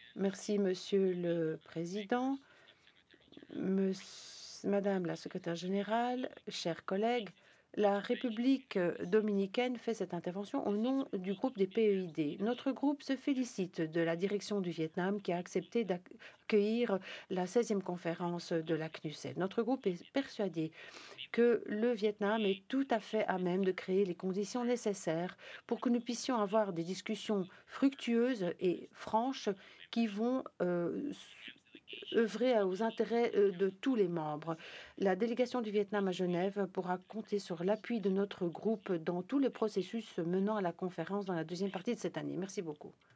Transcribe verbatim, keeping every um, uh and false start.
Merci, Monsieur le Président, Mess- Madame la Secrétaire générale, chers collègues. La République dominicaine fait cette intervention au nom du groupe des P E I D. Notre groupe se félicite de la direction du Vietnam qui a accepté d'accueillir la seizième conférence de la C N U S E D. Notre groupe est persuadé que le Vietnam est tout à fait à même de créer les conditions nécessaires pour que nous puissions avoir des discussions fructueuses et franches qui vont euh, œuvrer aux intérêts euh, de tous les membres. La délégation du Vietnam à Genève pourra compter sur l'appui de notre groupe dans tout le processus menant à la conférence dans la deuxième partie de cette année. Merci beaucoup.